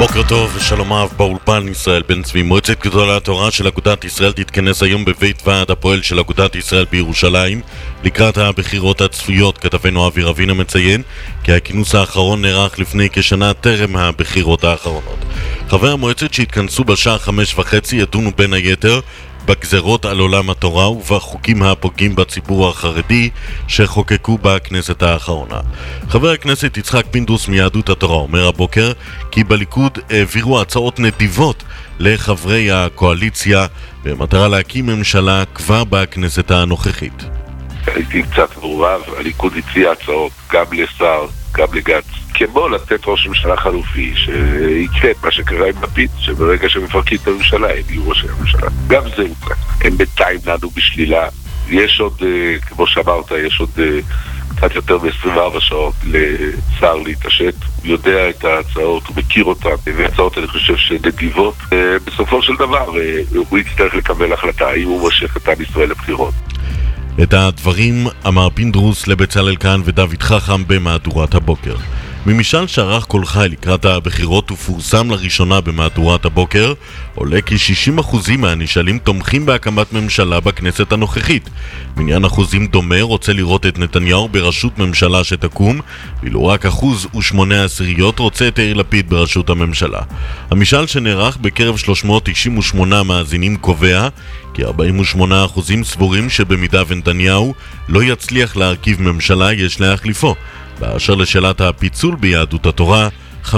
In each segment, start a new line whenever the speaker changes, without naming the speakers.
בוקר טוב ושלום אהב באולפן. ישראל בן צבי. מועצת גדולי התורה של אגודת ישראל תתכנס היום בבית ועד הפועל של אגודת ישראל בירושלים לקראת הבחירות הצפויות. כתבנו אבי רבינה מציין כי הכינוס האחרון נערך לפני כשנה טרם הבחירות האחרונות. חברי המועצת שהתכנסו בשעה 5:30 ידונו בין היתר בגזרות על עולם התורה ובחוקים הפוגעים בציבור החרדי שחוקקו בכנסת האחרונה. חבר הכנסת יצחק פינדרוס מיהדות התורה אומר הבוקר כי בליכוד העבירו הצעות נדיבות לחברי הקואליציה במטרה להקים ממשלה כבר בכנסת הנוכחית.
הייתי קצת מעורב, הליכוד הציע הצעות גם לשר, גם לגץ, כמו לתת ראש ממשלה חלופי שיקרה מה שקרה עם לפיד, שברגע שמפרקים את הממשלה הם יהיו ראש הממשלה. גם זה הוקרא. הם בינתיים נענו בשלילה. יש עוד, כמו שאמרת, יש עוד קצת יותר מ-24 שעות לשר להתעשת. הוא יודע את ההצעות, הוא מכיר אותן, והצעות אני חושב שנדיבות. בסופו של דבר הוא יצטרך לקבל החלטה האם הוא מושך את עם ישראל לבחירות.
את הדברים אמר פינדרוס לבצלאל כהן ודוד חכם במהדורת הבוקר. ממשאל שערך כל חי לקראת הבחירות ופורסם לראשונה במהדורת הבוקר, עולה כי 60% מהנשאלים תומכים בהקמת ממשלה בכנסת הנוכחית. מניין אחוזים דומה רוצה לראות את נתניהו בראשות ממשלה שתקום, ואילו רק 1.8% רוצה את יאיר לפיד בראשות הממשלה. המשאל שנערך בקרב 398 מאזינים קובע כי 48% סבורים שבמידה ונתניהו לא יצליח להרכיב ממשלה יש להחליפו. באשר לשאלת הפיצול ביהדות התורה, 53%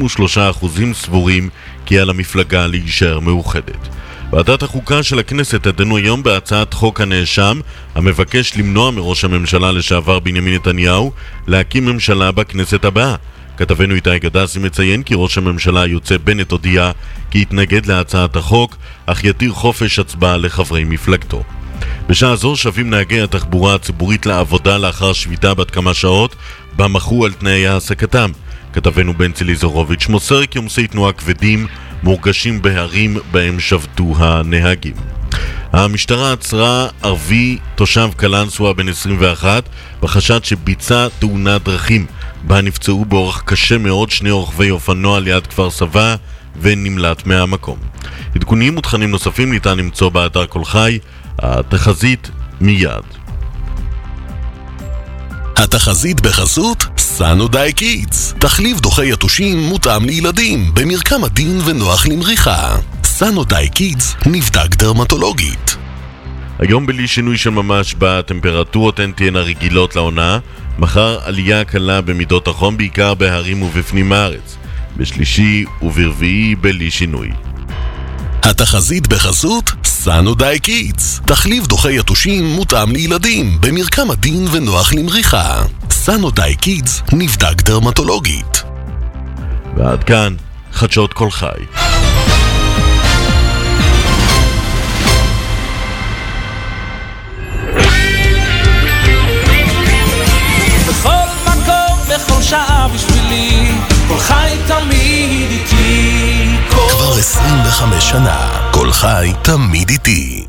סבורים כי על המפלגה להישאר מאוחדת. ועדת החוקה של הכנסת תדנו היום בהצעת חוק הנאשם המבקש למנוע מראש הממשלה לשעבר בנימין נתניהו להקים ממשלה בכנסת הבאה. כתבנו איתי גדסי מציין כי ראש הממשלה היוצא בנט הודיע כי יתנגד להצעת החוק, אך יתיר חופש הצבעה לחברי מפלגתו. בשעה זו שבים נהגי התחבורה הציבורית לעבודה לאחר שביתה בת כמה שעות בה מחו על תנאי העסקתם. כתבנו בן צילי זורוביץ' מוסר כי עומסי תנועה כבדים מורגשים בהרים בהם שבתו הנהגים. המשטרה עצרה ערבי תושב קלנסווה בן 21 בחשד שביצע תאונת דרכים בה נפצעו באורח קשה מאוד שני רוכבי אופנוע ליד כפר סבא ונמלט מהמקום. עדכונים ותכנים נוספים ניתן למצוא באתר כל חי. התחזית מיד.
התחזית בחסות סנודאי קידס, תחליף דוחי יתושים מותאם לילדים במרקם עדין ונוח למריחה. סנודאי קידס נבדק דרמטולוגית.
היום בלי שינוי של ממש בטמפרטורות הן תהיינה רגילות לעונה. מחר עלייה קלה במידות החום בעיקר בהרים ובפנים הארץ. בשלישי וברביעי בלי שינוי.
התחזית בחסות סנודאי קידס, תחליף דוחי יתושים מותאם לילדים במרקם עדין ונוח למריחה. סנודאי קידס נבדק דרמטולוגית.
ועד כאן חדשות כל חי.
בכל מקום, בכל שעה בשבילי, כל חי תמיד איתי.
כבר 25 שנה, כל חי תמיד איתי.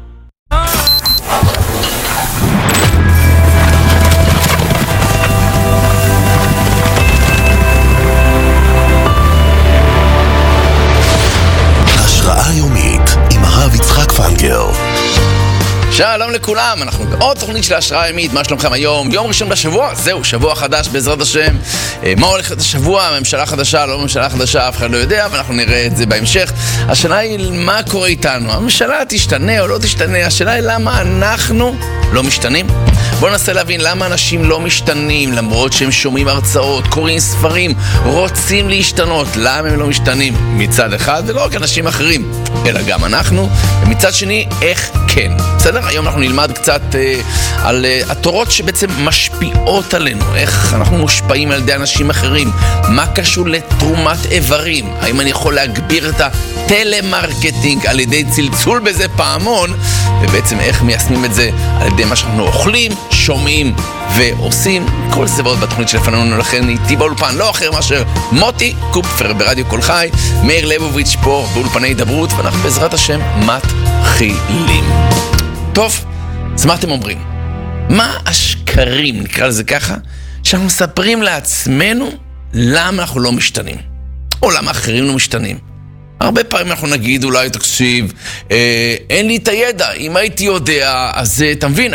השראה יומית עם הרב יצחק פנגר.
שלום לכולם, אנחנו בעוד תוכנית של השראה ימית. מה שלומכם היום? יום ראשון בשבוע, זהו, שבוע חדש בעזרת השם. מה הולך את השבוע? ממשלה חדשה, לא ממשלה חדשה, אף אחד לא יודע, ואנחנו נראה את זה בהמשך. השאלה היא מה קורה איתנו, הממשלה תשתנה או לא תשתנה, השאלה היא למה אנחנו לא משתנים. בואו ננסה להבין למה אנשים לא משתנים, למרות שהם שומעים הרצאות, קוראים ספרים, רוצים להשתנות. למה הם לא משתנים? מצד אחד, ולא רק אנשים אחרים, אלא גם אנחנו, ומצד שני, איך כן. בסדר? היום אנחנו נלמד קצת על התורות שבעצם משפיעות עלינו, איך אנחנו מושפעים על ידי אנשים אחרים, מה קשור לתרומת איברים, האם אני יכול להגביר את הטלמרקטינג על ידי צלצול בזה פעמון, ובעצם איך מיישמים את זה על ידי מה שאנחנו אוכלים, שומעים ועושים. כל זה ועוד בתוכנית שלפנינו, לכן איתי באולפן לא אחר מאשר מוטי קופפר ברדיו כל חי, מאיר ליבוביץ' פה באולפני דברות, ואנחנו בעזרת השם מתחילים. טוב, אז מה אתם אומרים? מה השקרים, נקרא לזה ככה, שאנחנו מספרים לעצמנו למה אנחנו לא משתנים? או למה אחרים לא משתנים? הרבה פעמים אנחנו נגיד, אולי תקשיב, אין לי את הידע, אם הייתי יודע, אז אתה מבין,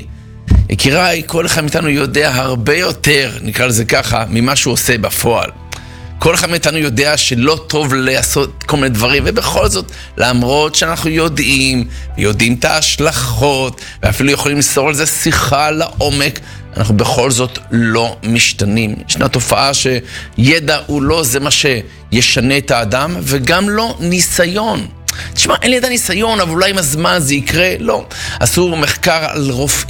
יקיריי, כל אחד מאיתנו יודע הרבה יותר, נקרא לזה ככה, ממה שהוא עושה בפועל. כל אחד מאיתנו יודע שלא טוב לעשות כל מיני דברים, ובכל זאת, למרות שאנחנו יודעים את ההשלכות, ואפילו יכולים לסור על זה שיחה לעומק, אנחנו בכל זאת לא משתנים. ישנה תופעה שידע הוא לא זה מה שישנה את האדם, וגם לא ניסיון. תשמע, אין לי ידע ניסיון, אבל אולי עם הזמן זה יקרה. לא. עשו מחקר על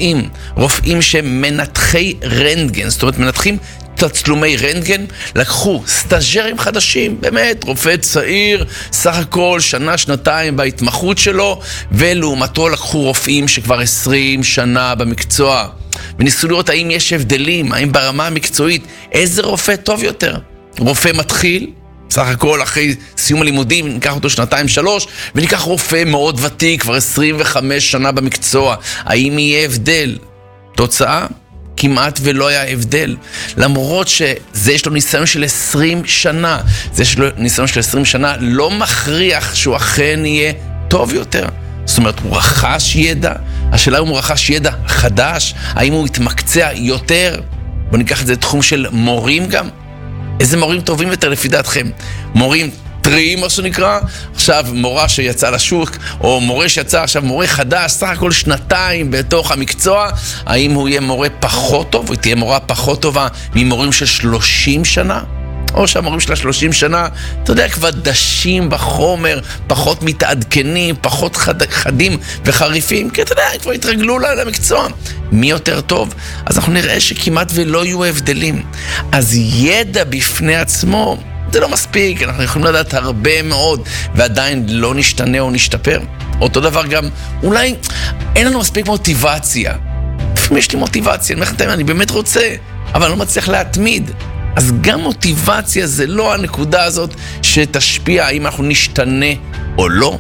רופאים שמנתחי רנטגן, זאת אומרת, מנתחים תצלומי רנטגן, לקחו סטאז'רים חדשים, באמת, רופא צעיר, סך הכל שנתיים בהתמחות שלו, ולעומתו לקחו רופאים שכבר 20 שנה במקצוע, וניסו לראות האם יש הבדלים, האם ברמה המקצועית, איזה רופא טוב יותר. רופא מתחיל, סך הכל אחרי סיום הלימודים, ניקח אותו 2-3, וניקח רופא מאוד ותיק, כבר 25 שנה במקצוע, האם יהיה הבדל? תוצאה? כמעט ולא היה הבדל, למרות שזה יש לו ניסיון של 20 שנה, זה יש לו ניסיון של 20 שנה, לא מכריח שהוא אכן יהיה טוב יותר. זאת אומרת, הוא רכש ידע, השאלה אם הוא רכש ידע חדש, האם הוא התמקצע יותר, בוא ניקח את זה לתחום של מורים גם, איזה מורים טובים יותר לפי דעתכם? מורים טריים, מה שנקרא, עכשיו מורה שיצא לשוק, או מורה שיצא עכשיו מורה חדש, סך הכל 2 בתוך המקצוע, האם הוא יהיה מורה פחות טוב, או תהיה מורה פחות טובה ממורים של 30 שנה? או שהמורים של 30 שנה, אתה יודע, כבר דשים בחומר, פחות מתעדכנים, פחות חדים וחריפים, כי אתה יודע, כבר התרגלו למקצוע. מי יותר טוב? אז אנחנו נראה שכמעט ולא יהיו הבדלים. אז ידע בפני עצמו, זה לא מספיק, אנחנו יכולים לדעת הרבה מאוד, ועדיין לא נשתנה או נשתפר. אותו דבר גם, אולי אין לנו מספיק מוטיבציה. לפעמים יש לי מוטיבציה, אני באמת רוצה, אבל לא מצליח להתמיד. אז גם מוטיבציה זה לא הנקודה הזאת שתשפיע האם אנחנו נשתנה או לא.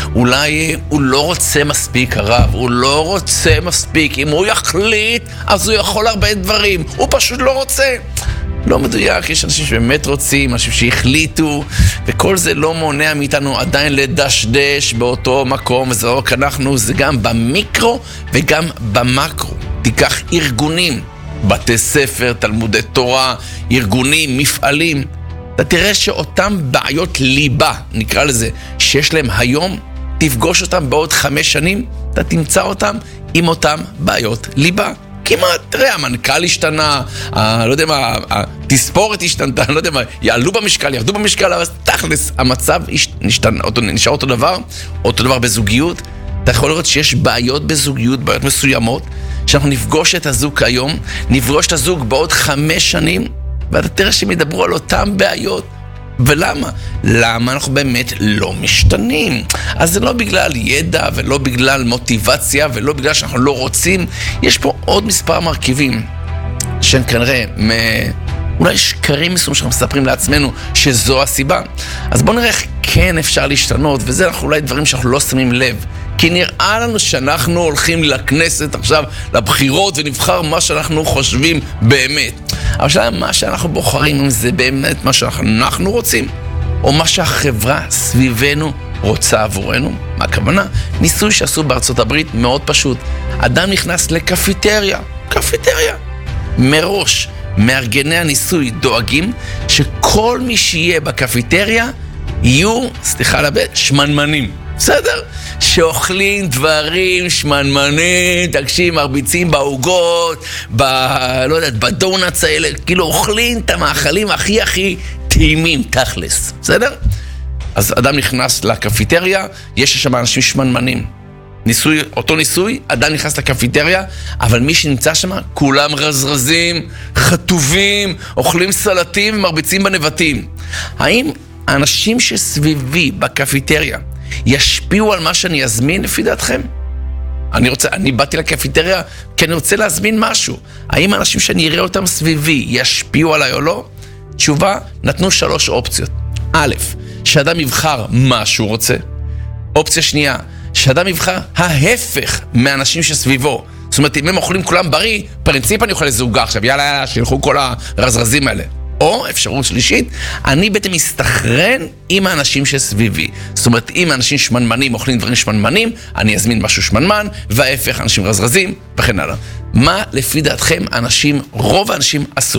אולי הוא לא רוצה מספיק הרב, הוא לא רוצה מספיק. אם הוא יחליט, אז הוא יכול הרבה דברים. הוא פשוט לא רוצה. לא מדויק, יש אנשים שבאמת רוצים, אנשים שהחליטו, וכל זה לא מונע מאיתנו עדיין לדשדש באותו מקום, וזה לא רק אנחנו, זה גם במיקרו וגם במקרו. תיקח ארגונים, בתי ספר, תלמודי תורה, ארגונים, מפעלים, אתה תראה שאותם בעיות ליבה, נקרא לזה, שיש להם היום, תפגוש אותם בעוד 5 שנים, אתה תמצא אותם עם אותם בעיות ליבה. כמעט, תראה, המנכ"ל השתנה, לא יודע מה, התספורת השתנתה, לא יודע מה, יעלו במשקל, ירדו במשקל, אבל תכלס, המצב נשאר אותו דבר בזוגיות. אתה יכול לראות שיש בעיות בזוגיות, בעיות מסוימות, שאנחנו נפגוש את הזוג היום, נפגוש את הזוג בעוד 5 שנים, ואתה תראה שהם ידברו על אותם בעיות. ולמה? למה אנחנו באמת לא משתנים? אז זה לא בגלל ידע, ולא בגלל מוטיבציה, ולא בגלל שאנחנו לא רוצים. יש פה עוד מספר מרכיבים, שהם כנראה אולי שקרים מסוים שאנחנו מספרים לעצמנו שזו הסיבה. אז בואו נראה איך כן אפשר להשתנות, וזה אנחנו אולי דברים שאנחנו לא שמים לב. כי נראה לנו שאנחנו הולכים לכנסת עכשיו, לבחירות, ונבחר מה שאנחנו חושבים באמת. אבל שאלה, מה שאנחנו בוחרים, אם זה באמת מה שאנחנו רוצים, או מה שהחברה סביבנו רוצה עבורנו. מה הכוונה? ניסוי שעשו בארצות הברית מאוד פשוט. אדם נכנס לקפיטריה, מראש. מארגני הניסוי דואגים שכל מי שיהיה בקפיטריה יהיו, סליחה לבית, שמנמנים. בסדר? שאוכלים דברים שמנמנים, תקשיב, מרביצים בעוגות, לא יודעת, בדונטס האלה, כאילו אוכלים את המאכלים הכי טעימים, תכלס. בסדר? אז אדם נכנס לקפיטריה, יש שם אנשים שמנמנים. אותו ניסוי, אדם נכנס לקפיטריה, אבל מי שנמצא שם, כולם רזרזים, חטובים, אוכלים סלטים ומרביצים בנבטים. האם האנשים שסביבי בקפיטריה ישפיעו על מה שאני אזמין לפי דעתכם? אני באתי לקפיטריה כי אני רוצה להזמין משהו. האם האנשים שאני אראה אותם סביבי ישפיעו עליי או לא? תשובה, נתנו 3 אופציות. א', שאדם יבחר מה שהוא רוצה. אופציה שנייה, שאדם יבחר ההפך מהאנשים שסביבו. זאת אומרת, אם הם אוכלים כולם בריא, פרינציפ אני אוכל לזוגה עכשיו, יאללה, שילכו כל הרזרזים האלה. או אפשרות שלישית, אני בעצם מסתכרן עם האנשים שסביבי. זאת אומרת, אם האנשים שמנמנים אוכלים דברים שמנמנים, אני אזמין משהו שמנמן, וההפך, אנשים רזרזים, וכן הלאה. מה לפי דעתכם רוב האנשים עשו?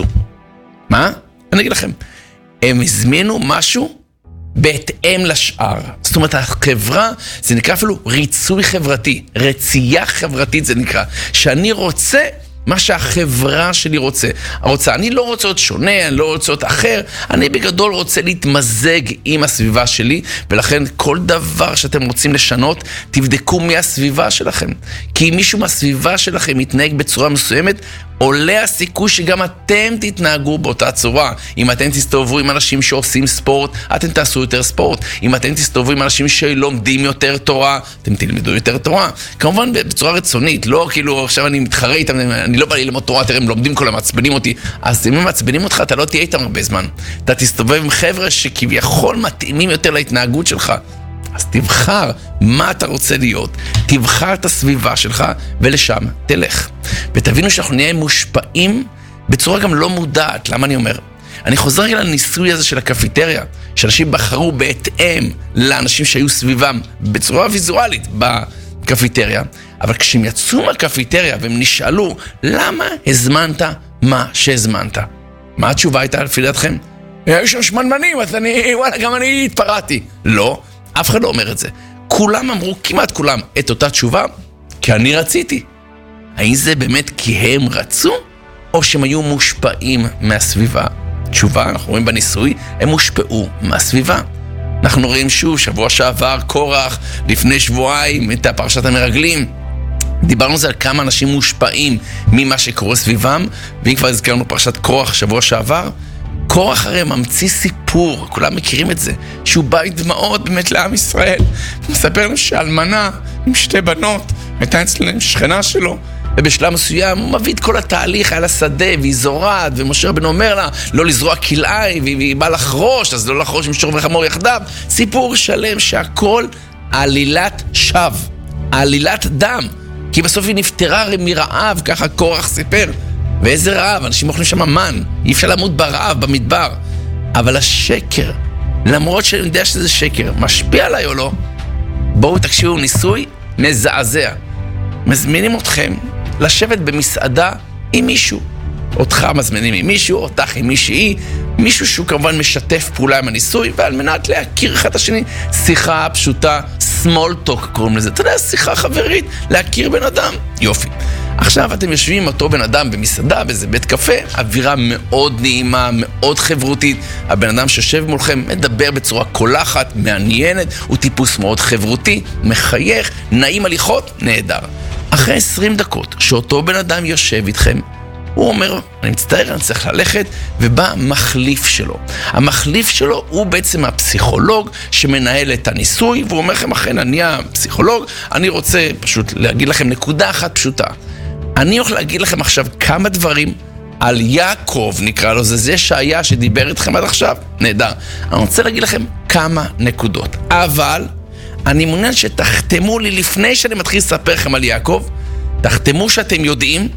מה? אני אגיד לכם, הם הזמינו משהו בהתאם לשאר. זאת אומרת, החברה, זה נקרא אפילו ריצוי חברתי, רצייה חברתית זה נקרא, שאני רוצה מה שהחברה שלי רוצה. אני לא רוצה להיות שונה, אני לא רוצה להיות אחר, אני בגדול רוצה להתמזג עם הסביבה שלי, ולכן כל דבר שאתם רוצים לשנות, תבדקו מי הסביבה שלכם. כי אם מישהו מהסביבה שלכם מתנהג בצורה מסוימת, עולה הסיכוי שגם אתם תתנהגו באותה צורה. אם אתם תסתובבו עם אנשים שעושים ספורט, אתם תעשו יותר ספורט. אם אתם תסתובבו עם אנשים שלומדים יותר תורה, אתם תלמדו יותר תורה. כמובן בצורה רצונית, לא כאילו עכשיו אני מתחרה איתם, אני לא בא לי ללמוד תורה, תראה, הם לומדים כל המעצבנים אותי. אז אם הם מעצבנים אותך, אתה לא תהיה איתם הרבה זמן. אתה תסתובב עם חבר'ה שכביכול מתאימים יותר להתנהגות שלך. אז תבחר מה אתה רוצה להיות, תבחר את הסביבה שלך ולשם תלך. ותבינו שאנחנו נהיה מושפעים בצורה גם לא מודעת. למה אני אומר? אני חוזר רגע לניסוי הזה של הקפיטריה, שאנשים בחרו בהתאם לאנשים שהיו סביבם בצורה ויזואלית בקפיטריה, אבל כשהם יצאו מהקפיטריה והם נשאלו למה הזמנת מה שהזמנת, מה התשובה הייתה לפי דעתכם? היו שם שמנמנים, אז גם אני התפרעתי. לא. אף אחד לא אומר את זה. כולם אמרו, כמעט כולם, את אותה תשובה, כי אני רציתי. האם זה באמת כי הם רצו, או שהם היו מושפעים מהסביבה? תשובה, אנחנו רואים בניסוי, הם הושפעו מהסביבה. אנחנו רואים שוב, שבוע שעבר, קורח, לפני שבועיים, את פרשת המרגלים. דיברנו על זה על כמה אנשים מושפעים ממה שקורה סביבם, ואם כבר הזכרנו פרשת קורח שבוע שעבר, קורח הרי ממציא סיפור, כולם מכירים את זה, שהוא בא עם דמעות באמת לעם ישראל. הוא מספר לנו שאלמנה עם 2 בנות, הייתה אצלנו שכנה שלו, ובשלב מסוים הוא מביא את כל התהליך על השדה, והיא זורעת, ומשה רבנו אומר לה לא לזרוע כלאי, והיא באה לחרוש, אז לא לחרוש עם שור וחמור יחדיו. סיפור שלם שהכל עלילת שווא, עלילת דם, כי בסוף היא נפטרה מרעב, ככה קורח סיפר. ואיזה רעב, אנשים אוכלים שם מן, אי אפשר למות ברעב במדבר. אבל השקר, למרות שאני יודע שזה שקר, משפיע עליי או לא, בואו תקשיבו, ניסוי מזעזע. מזמינים אתכם לשבת במסעדה עם מישהו. אותך מזמינים עם מישהו, אותך עם מישהי, מישהו שהוא כמובן משתף פעולה עם הניסוי, ועל מנת להכיר אחד את השני, שיחה פשוטה, small talk קוראים לזה. אתה יודע, שיחה חברית, להכיר בן אדם. יופי. עכשיו אתם יושבים עם אותו בן אדם במסעדה, באיזה בית קפה, אווירה מאוד נעימה, מאוד חברותית. הבן אדם שיושב מולכם מדבר בצורה קולחת, מעניינת, הוא טיפוס מאוד חברותי, מחייך, נעים הליכות, נהדר. אחרי 20 דקות שאותו בן אדם יושב איתכם, הוא אומר, אני מצטער, אני צריך ללכת, ובא מחליף שלו. המחליף שלו הוא בעצם הפסיכולוג שמנהל את הניסוי, והוא אומר לכם, אכן, אני הפסיכולוג, אני רוצה פשוט להגיד לכם נקודה אחת פשוטה. אני הולך להגיד לכם עכשיו כמה דברים על יעקב, נקרא לו, זה שהיה שדיבר איתכם עד עכשיו. נהדר. אני רוצה להגיד לכם כמה נקודות, אבל אני מעוניין שתחתמו לי לפני שאני מתחיל לספר לכם על יעקב, תחתמו שאתם יודעים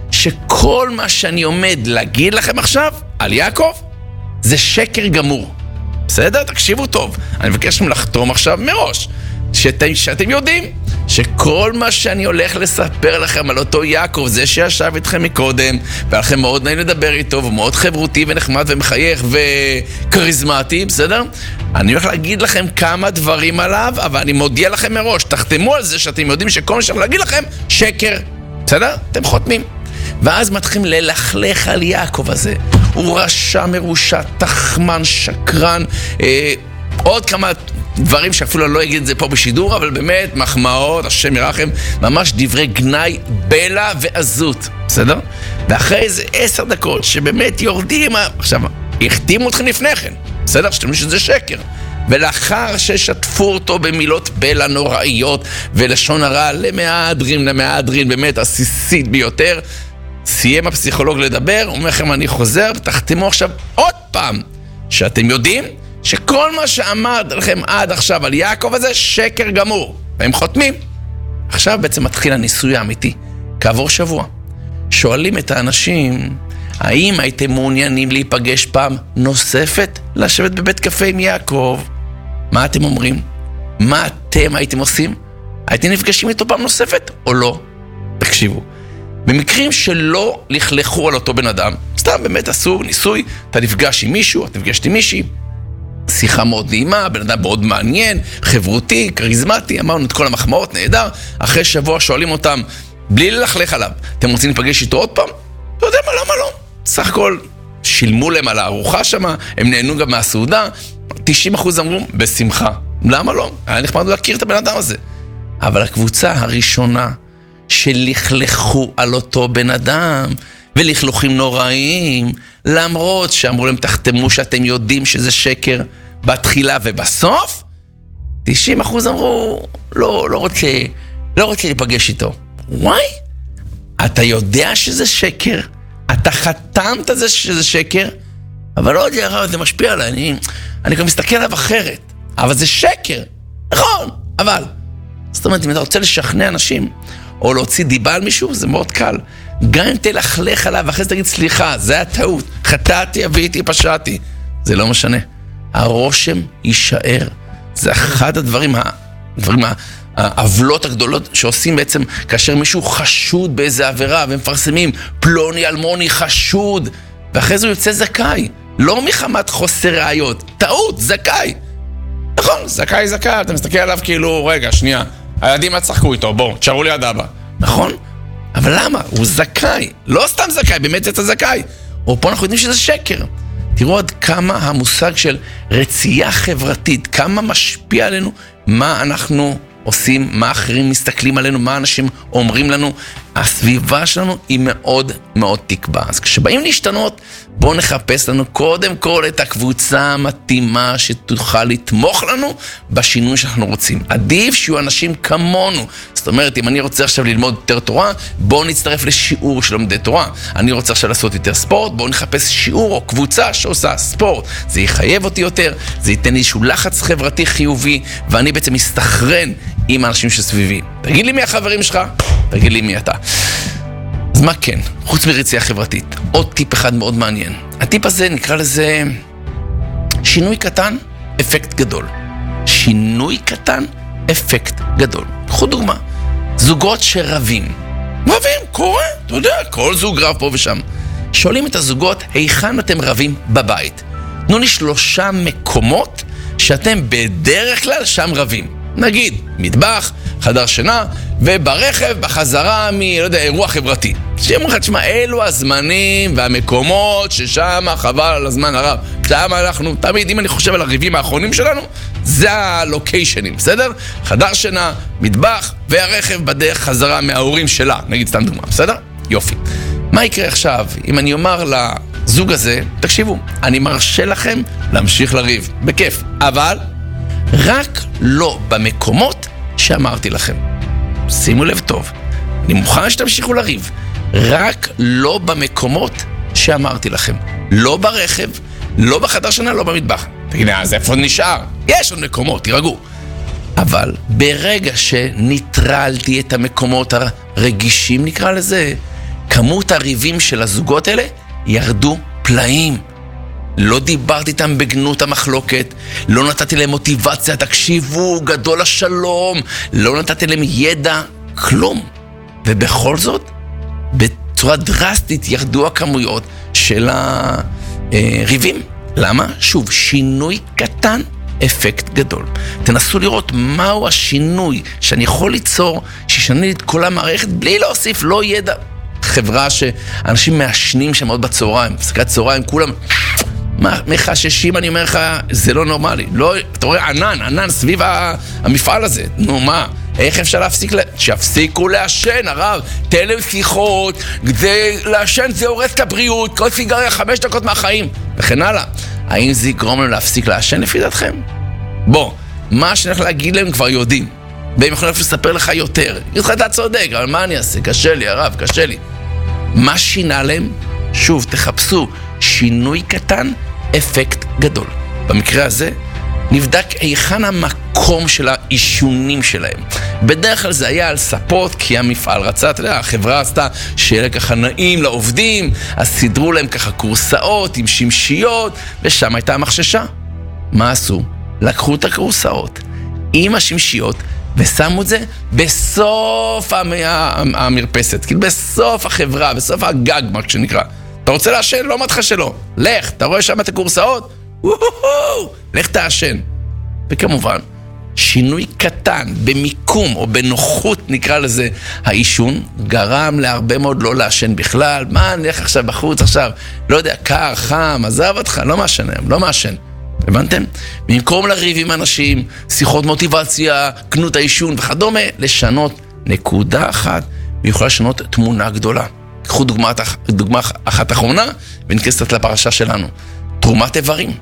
שכל מה שאני עומד להגיד לכם עכשיו על יעקב זה שקר גמור. בסדר? תקשיבו טוב. אני מבקש לכם לחתום עכשיו מראש שאתם יודעים שכל מה שאני הולך לספר לכם על אותו יעקב, זה שישב איתכם מקודם, ולכם מאוד נעים לדבר איתו, ומאוד חברותי ונחמד ומחייך וקריזמטי, בסדר? אני הולך להגיד לכם כמה דברים עליו, אבל אני מודיע לכם מראש, תחתמו על זה שאתם יודעים שכל מה שאני להגיד לכם שקר. בסדר? אתם חותמים. ואז מתחילים ללכלך על יעקב הזה. הוא רשע, מרושע, תחמן, שקרן, עוד כמה דברים שאפילו לא אגיד את זה פה בשידור, אבל באמת מחמאות, השם ירחם, ממש דברי גנאי, בלע ועזות, בסדר? ואחרי איזה 10 דקות שבאמת יורדים, עכשיו, החתימו אתכם לפני כן, בסדר? שתמיד שזה שקר. ולאחר ששתפו אותו במילות בלע נוראיות ולשון הרע למהדרין, באמת עסיסית ביותר, סיים הפסיכולוג לדבר, אומר לכם אני חוזר, תחתמו עכשיו עוד פעם שאתם יודעים שכל מה שאמרת לכם עד עכשיו על יעקב הזה שקר גמור, והם חותמים. עכשיו בעצם מתחיל הניסוי האמיתי. כעבור שבוע שואלים את האנשים, האם הייתם מעוניינים להיפגש פעם נוספת? לשבת בבית קפה עם יעקב? מה אתם אומרים? מה אתם הייתם עושים? הייתם נפגשים איתו פעם נוספת או לא? תקשיבו, במקרים שלא לכלכו על אותו בן אדם, סתם באמת עשו ניסוי, אתה נפגש עם מישהו, את נפגשת עם מישהי, שיחה מאוד נעימה, בן אדם מאוד מעניין, חברותי, קריזמטי, אמרנו את כל המחמאות, נהדר, אחרי שבוע שואלים אותם, בלי ללכלך עליו, אתם רוצים לפגש איתו עוד פעם? לא יודע מה, למה לא? סך הכל שילמו להם על הארוחה שם, הם נהנו גם מהסעודה, 90% אמרו, בשמחה. למה לא? היה נחמד להכיר את הבן אדם הזה. אבל הקבוצה הראשונה שלכלכו על אותו בן אדם, ולכלוכים נוראים, למרות שאמרו להם תחתמו שאתם יודעים שזה שקר בתחילה ובסוף, 90% אמרו, לא רוצה להיפגש איתו. וואי? אתה יודע שזה שקר? אתה חתמת על זה שזה שקר? אבל לא יודע, זה משפיע עליי, אני גם מסתכל עליו אחרת. אבל זה שקר, נכון, אבל. זאת אומרת, אם אתה רוצה לשכנע אנשים, או להוציא דיבה על מישהו, זה מאוד קל. גם אם תלכלך עליו, ואחרי זה תגיד, סליחה, זה היה טעות, חטאתי, אביתי, פשעתי. זה לא משנה. הרושם יישאר. זה אחד הדברים, העוולות הגדולות שעושים בעצם, כאשר מישהו חשוד באיזה עבירה, והם מפרסמים, פלוני אלמוני חשוד, ואחרי זה הוא יוצא זכאי. לא מחמת חוסר ראיות, טעות, זכאי. נכון, זכאי, אתה מסתכל עליו כאילו, רגע, שנייה, הילדים הצחקו איתו, בואו, תשארו ליד אבא. נכון? אבל למה? הוא זכאי. לא סתם זכאי, באמת אתה זכאי. או פה אנחנו יודעים שזה שקר. תראו עד כמה המושג של רצייה חברתית, כמה משפיע עלינו, מה אנחנו עושים, מה אחרים מסתכלים עלינו, מה אנשים אומרים לנו. הסביבה שלנו היא מאוד מאוד תקבע. אז כשבאים להשתנות, בואו נחפש לנו קודם כל את הקבוצה המתאימה שתוכל לתמוך לנו בשינוי שאנחנו רוצים. עדיף שיהיו אנשים כמונו. זאת אומרת, אם אני רוצה עכשיו ללמוד יותר תורה, בואו נצטרף לשיעור של לומדי תורה. אני רוצה עכשיו לעשות יותר ספורט, בואו נחפש שיעור או קבוצה שעושה ספורט. זה יחייב אותי יותר, זה ייתן לי איזשהו לחץ חברתי חיובי, ואני בעצם מסתכרן עם האנשים שסביבי. תגיד לי מי החברים שלך, תגיד לי מי אתה. אז מה כן? חוץ מרצייה חברתית, עוד טיפ אחד מאוד מעניין. הטיפ הזה נקרא לזה שינוי קטן, אפקט גדול. שינוי קטן, אפקט גדול. קחו דוגמה, זוגות שרבים. קורה, אתה יודע, כל זוג רב פה ושם. שואלים את הזוגות, היכן אתם רבים בבית? תנו לי 3 מקומות שאתם בדרך כלל שם רבים. נגיד, מטבח, חדר שינה, וברכב בחזרה לא יודע, אירוע חברתי. שאומרים לך, תשמע, אלו הזמנים והמקומות ששם חבל על הזמן הרב. שם אנחנו, תמיד, אם אני חושב על הריבים האחרונים שלנו, זה הלוקיישנים, בסדר? חדר שינה, מטבח, והרכב בדרך חזרה מההורים שלה. נגיד, סתם דוגמה, בסדר? יופי. מה יקרה עכשיו אם אני אומר לזוג הזה, תקשיבו, אני מרשה לכם להמשיך לריב, בכיף, אבל רק לא במקומות שאמרתי לכם. שימו לב טוב, אני מוכן שתמשיכו לריב, רק לא במקומות שאמרתי לכם. לא ברכב, לא בחדר שינה, לא במטבח. תגיד, אז איפה נשאר? יש עוד מקומות, תירגעו. אבל ברגע שניטרלתי את המקומות הרגישים, נקרא לזה, כמות הריבים של הזוגות האלה ירדו פלאים. לא דיברתי איתם בגנות המחלוקת, לא נתתי להם מוטיבציה, תקשיבו, גדול השלום, לא נתתי להם ידע, כלום. ובכל זאת, בצורה דרסטית ירדו הכמויות של הריבים. למה? שוב, שינוי קטן, אפקט גדול. תנסו לראות מהו השינוי שאני יכול ליצור, שישנה את כל המערכת בלי להוסיף לא ידע. חברה שאנשים מעשנים שם מאוד בצהריים, הפסקת צהריים, כולם מחששים, אני אומר לך, זה לא נורמלי. לא, אתה רואה ענן סביב המפעל הזה. נו מה, איך אפשר להפסיק? שיפסיקו לעשן, הרב. תן להם שיחות, לעשן זה הורס את הבריאות, כל סיגריה 5 דקות מהחיים, וכן הלאה. האם זה יגרום להם להפסיק לעשן לפי דעתכם? בוא, מה שאני הולך להגיד להם כבר יודעים. והם יכולים לספר לך יותר. יגיד לך, אתה צודק, אבל מה אני אעשה? קשה לי, הרב, קשה לי. מה שינה להם? שוב, תחפשו שינוי קטן, אפקט גדול. במקרה הזה, נבדק היכן המקום של האישונים שלהם. בדרך כלל זה היה על ספות, כי המפעל רצה, אתה יודע, החברה עשתה שיהיה ככה נעים לעובדים, אז סידרו להם ככה קורסאות עם שמשיות, ושם הייתה המחששה. מה עשו? לקחו את הקורסאות עם השמשיות, ושמו את זה בסוף המרפסת, כאילו בסוף החברה, בסוף הגג, מה שנקרא. אתה רוצה לעשן? לא מתך שלא. לך, אתה רואה שם את הקורסאות? לך תעשן. וכמובן, שינוי קטן במיקום או בנוחות, נקרא לזה, האישון, גרם להרבה מאוד לא לעשן בכלל. מה, נלך עכשיו בחוץ עכשיו? לא יודע, קר, חם, עזב אותך, לא מעשן היום, לא מעשן. הבנתם? במקום לריב עם אנשים, שיחות מוטיבציה, קנות האישון וכדומה, לשנות נקודה אחת, ויכולה לשנות תמונה גדולה. קחו דוגמה אחת אחרונה, ונכנסת לפרשה שלנו. תרומת איברים.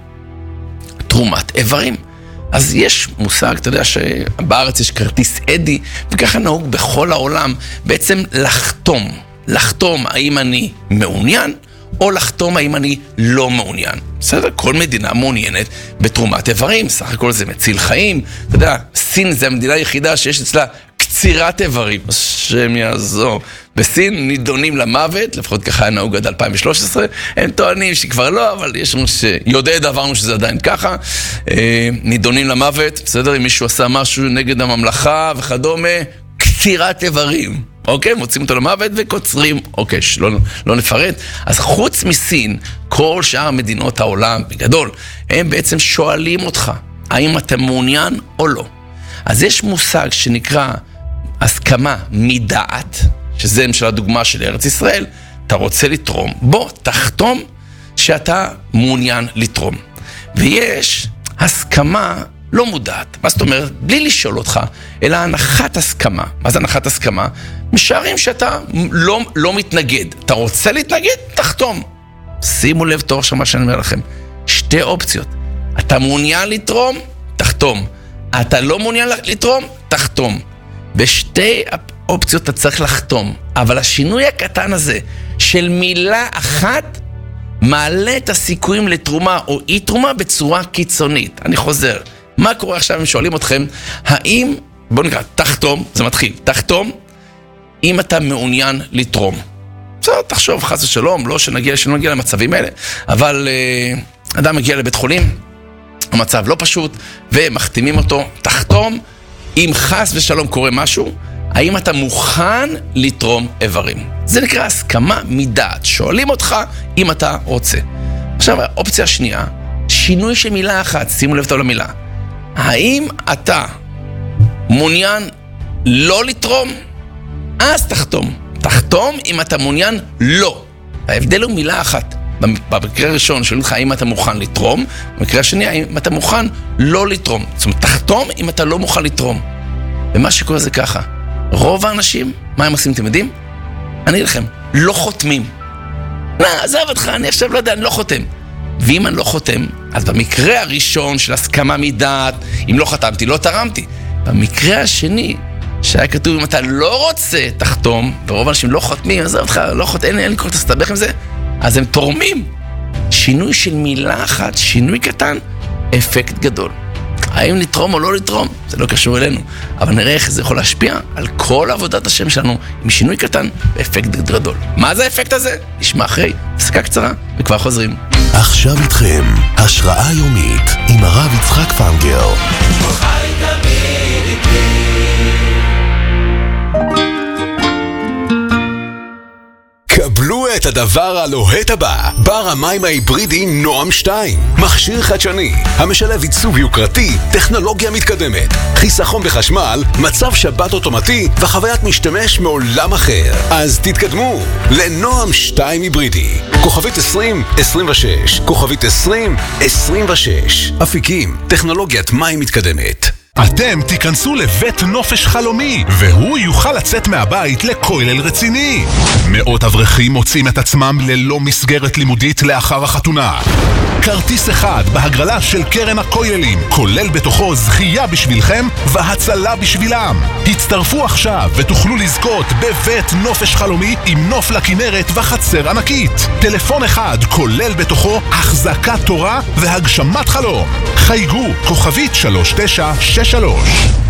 תרומת איברים. אז יש מושג, אתה יודע שבארץ יש כרטיס אדי, וככה נהוג בכל העולם, בעצם לחתום. לחתום האם אני מעוניין, או לחתום האם אני לא מעוניין. בסדר? כל מדינה מעוניינת בתרומת איברים, סך הכל זה מציל חיים. אתה יודע, סין זה המדינה היחידה שיש אצלה קצירת איברים. השם יעזור. בסין נידונים למוות, לפחות ככה היה נהוג עד 2013, הם טוענים שכבר לא, אבל יש לנו שיודע דברנו שזה עדיין ככה, נידונים למוות, בסדר? אם מישהו עשה משהו נגד הממלכה וכדומה, קצירת איברים. אוקיי? מוצאים אותו למוות וקוצרים. אוקיי, לא נפרט. אז חוץ מסין, כל שאר מדינות העולם, בגדול, הם בעצם שואלים אותך, האם אתה מעוניין או לא. אז יש מושג שנקרא הסכמה מדעת, שזה למשל הדוגמה של ארץ ישראל, אתה רוצה לתרום, בוא, תחתום שאתה מעוניין לתרום. ויש הסכמה לא מודעת. מה זאת אומרת? בלי לשאול אותך, אלא הנחת הסכמה. מה זה הנחת הסכמה? משערים שאתה לא מתנגד. אתה רוצה להתנגד? תחתום. שימו לב תור שמה שאני אומר לכם. שתי אופציות. אתה מעוניין לתרום? תחתום. אתה לא מעוניין לתרום? תחתום. בשתי אופציות אתה צריך לחתום. אבל השינוי הקטן הזה של מילה אחת מעלה את הסיכויים לתרומה או אי תרומה בצורה קיצונית. אני חוזר. מה קורה עכשיו אם שואלים אתכם, האם, בואו נקרא, תחתום, זה מתחיל, תחתום, אם אתה מעוניין לתרום. בסדר, תחשוב, חס ושלום, לא שנגיע למצבים האלה, אבל אדם מגיע לבית חולים, המצב לא פשוט, ומחתימים אותו, תחתום, אם חס ושלום קורה משהו, האם אתה מוכן לתרום איברים. זה נקרא הסכמה מדעת, שואלים אותך אם אתה רוצה. עכשיו, האופציה השנייה, שינוי של מילה אחת, שימו לב טוב למילה. האם אתה מעוניין לא לתרום? אז תחתום. תחתום אם אתה מעוניין לא. ההבדל הוא מילה אחת. במקרה הראשון שואלים לך האם אתה מוכן לתרום, במקרה השני האם אתה מוכן לא לתרום. זאת אומרת, תחתום אם אתה לא מוכן לתרום. ומה שקורה זה ככה. רוב האנשים, מה הם עושים, אתם יודעים? אני אגיד לכם, לא חותמים. עזב אותך, אני עכשיו לא יודע, אני לא חותם. ואם אני לא חותם, אז במקרה הראשון של הסכמה מדעת, אם לא חתמתי, לא תרמתי. במקרה השני, שהיה כתוב, אם אתה לא רוצה, תחתום, ורוב האנשים לא חותמים, אז אותך, לא חותם, אין לי כל תסתבך עם זה, אז הם תורמים. שינוי של מילה אחת, שינוי קטן, אפקט גדול. האם לתרום או לא לתרום, זה לא קשור אלינו, אבל נראה איך זה יכול להשפיע על כל עבודת השם שלנו, עם שינוי קטן ואפקט גדול. מה זה האפקט הזה? נשמע אחרי הפסקה קצרה, וכבר חוזרים.
עכשיו איתכם, השראה יומית עם הרב יצחק פנגר. קבלו את הדבר הלוהט הבא, בר המים ההיברידי נועם 2. מכשיר חדשני, המשלב עיצוב יוקרתי, טכנולוגיה מתקדמת, חיסכון בחשמל, מצב שבת אוטומטי וחוויית משתמש מעולם אחר. אז תתקדמו לנועם 2 היברידי. כוכבית 2026, כוכבית 2026. אפיקים, טכנולוגיית מים מתקדמת.
אתם תיכנסו לבית נופש חלומי, והוא יוכל לצאת מהבית לכולל רציני. מאות אברכים מוצאים את עצמם ללא מסגרת לימודית לאחר החתונה. כרטיס אחד בהגרלה של קרן הכוללים, כולל בתוכו זכייה בשבילכם והצלה בשבילם. הצטרפו עכשיו ותוכלו לזכות בבית נופש חלומי עם נוף לכנרת וחצר ענקית. טלפון אחד כולל בתוכו החזקת תורה והגשמת חלום. חייגו, כוכבית 3963.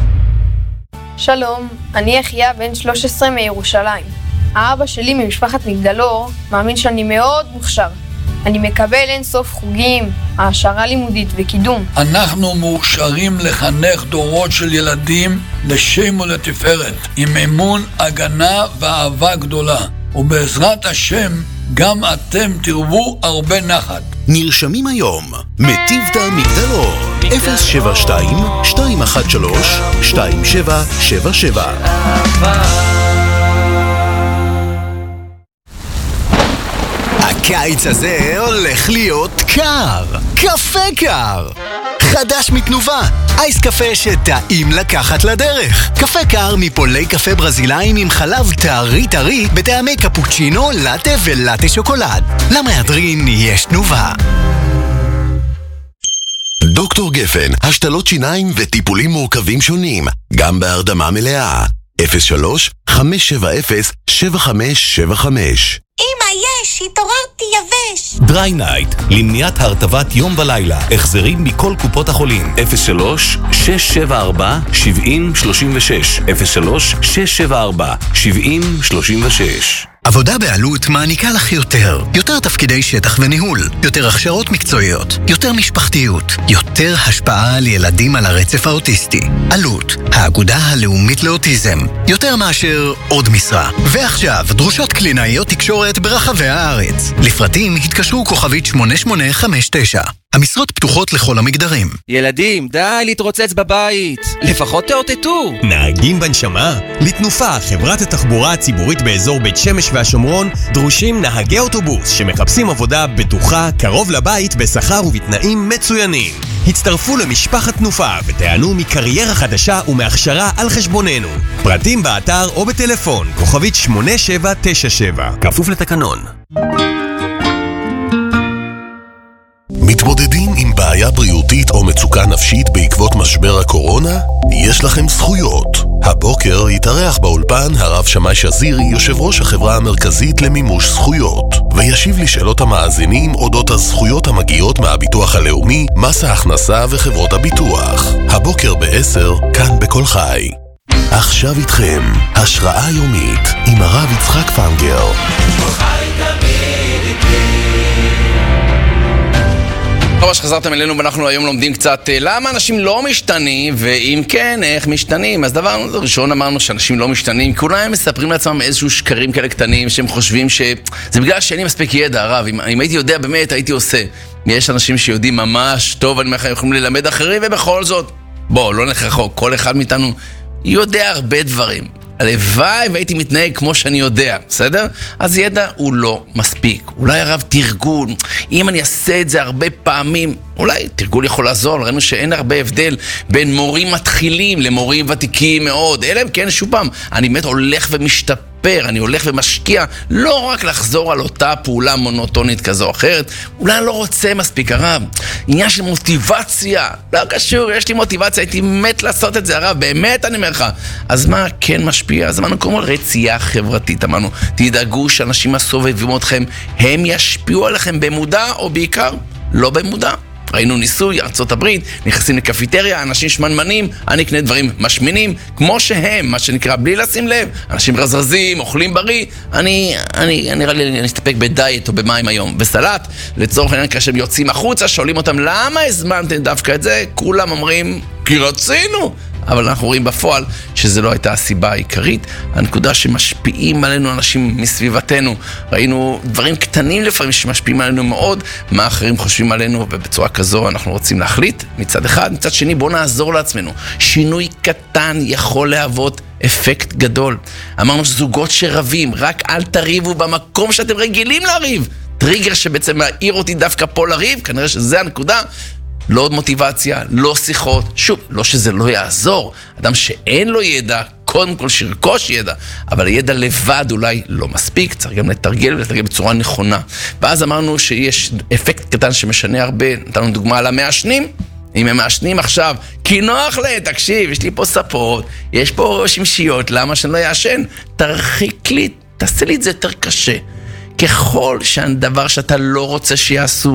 שלום, אני יחיה בן 13 מירושלים. האבא שלי ממשפחת מגדלור מאמין שאני מאוד מוכשר. אני מקבל אין סוף חוגים, העשרה לימודית וקידום.
אנחנו מאושרים לחנך דורות של ילדים לשם ולתפארת, עם אמון, הגנה ואהבה גדולה. ובעזרת השם, גם אתם תרבו הרבה נחת.
נרשמים היום, מטיבתא מגדלור, 072-213-2777. הקיץ הזה הולך להיות קר. קפה קר. חדש מתנובה. אייס קפה שטעים לקחת לדרך. קפה קר מפולי קפה ברזילאים עם חלב טרי בטעמי קפוצ'ינו, לטה ולטה שוקולד. למהדרין יש תנובה. דוקטור גפן, השתלות שיניים וטיפולים מורכבים שונים, גם בהרדמה מלאה. 03-570-7575.
אמא, יש, התעוררתי יבש.
דריי נייט, למניעת הרטבת יום ולילה, החזרים מכל קופות החולים. 03-674-7036. 03-674-7036. עבודה בעלות מעניקה לך יותר תפקידי שטח וניהול, יותר הכשרות מקצועיות, יותר משפחתיות, יותר השפעה על ילדים על הרצף האוטיסטי. עלות, האגודה הלאומית לאוטיזם, יותר מאשר עוד משרה. ועכשיו, דרושות קלינאיות תקשורת ברחבי הארץ. לפרטים התקשרו כוכבית 8859. המשרות פתוחות לכל המגדרים.
ילדים, די להתרוצץ בבית. לפחות תאותתו.
נהגים בנשמה? לתנופה, חברת התחבורה הציבורית באזור בית שמש והשומרון, דרושים נהגי אוטובוס שמחפשים עבודה בטוחה, קרוב לבית, בשכר ובתנאים מצוינים. הצטרפו למשפחת תנופה ותענו מקריירה חדשה ומהכשרה על חשבוננו. פרטים באתר או בטלפון, כוכבית 8797. כפוף לתקנון.
מתמודדים עם בעיה בריאותית או מצוקה נפשית בעקבות משבר הקורונה? יש לכם זכויות. הבוקר יתארח באולפן הרב שמאי שזירי, יושב ראש החברה המרכזית למימוש זכויות, וישיב לשאלות המאזינים אודות הזכויות המגיעות מהביטוח הלאומי, מס ההכנסה וחברות הביטוח. הבוקר ב-10, כאן בכל חי. עכשיו איתכם, השראה יומית עם הרב יצחק פנגר.
טוב, שחזרתם אלינו ואנחנו היום לומדים קצת למה אנשים לא משתנים, ואם כן, איך משתנים. אז דבר ראשון אמרנו שאנשים לא משתנים, כולם מספרים לעצמם איזשהו שקרים כאלה קטנים שהם חושבים שזה בגלל שאין לי מספיק ידע. הרב, אם הייתי יודע באמת הייתי עושה. יש אנשים שיודעים ממש טוב, אני יכולים ללמד אחרים, ובכל זאת, בוא, לא נלך רחוק, כל אחד מאיתנו יודע הרבה דברים. הלוואי והייתי מתנהג כמו שאני יודע, בסדר? אז ידע הוא לא מספיק. אולי הרב תרגול, אם אני אעשה את זה הרבה פעמים, אולי תרגול יכול לעזור. ראינו שאין הרבה הבדל בין מורים מתחילים למורים ותיקים מאוד. אלא כן, שוב פעם, אני באמת הולך ומשתפר, אני הולך ומשקיע, לא רק לחזור על אותה פעולה מונוטונית כזו או אחרת. אולי אני לא רוצה מספיק, הרב. עניין של מוטיבציה, לא קשור, יש לי מוטיבציה, הייתי מת לעשות את זה, הרב, באמת אני אומר לך. אז מה כן משפיע? אז אמרנו כמו רצייה חברתית, אמרנו, תדאגו שאנשים הסובבים אתכם, הם ישפיעו עליכם במודע או בעיקר לא במודע. ראינו ניסוי, ארצות הברית, נכנסים לקפיטריה, אנשים שמנמנים, אני אקנה דברים משמינים, כמו שהם, מה שנקרא, בלי לשים לב. אנשים רזרזים, אוכלים בריא, אני נראה לי, אני אסתפק בדיאט או במים היום, בסלט. לצורך העניין, כשהם יוצאים החוצה, שואלים אותם, למה הזמנתם דווקא את זה? כולם אומרים, כי רצינו. אבל אנחנו רואים בפועל שזה לא הייתה הסיבה העיקרית. הנקודה שמשפיעים עלינו אנשים מסביבתנו, ראינו דברים קטנים לפעמים שמשפיעים עלינו מאוד, מה אחרים חושבים עלינו, ובצורה כזו אנחנו רוצים להחליט מצד אחד. מצד שני, בוא נעזור לעצמנו. שינוי קטן יכול להוות אפקט גדול. אמרנו זוגות שרבים, רק אל תריבו במקום שאתם רגילים לריב. טריגר שבעצם מעיר אותי דווקא פה לריב, כנראה שזה הנקודה. לא עוד מוטיבציה, לא שיחות, שוב, לא שזה לא יעזור. אדם שאין לו ידע, קודם כל שירכוש ידע, אבל הידע לבד אולי לא מספיק, צריך גם לתרגל ולתרגל בצורה נכונה. ואז אמרנו שיש אפקט קטן שמשנה הרבה, נתנו דוגמה על המעשנים. אם הם מעשנים עכשיו, כי נוח להם, תקשיב, יש לי פה ספות, יש פה שמשיות, למה שאני לא יעשן? תרחיק לי, תעשה לי את זה יותר קשה. ככל שהדבר שאתה לא רוצה שיעשו,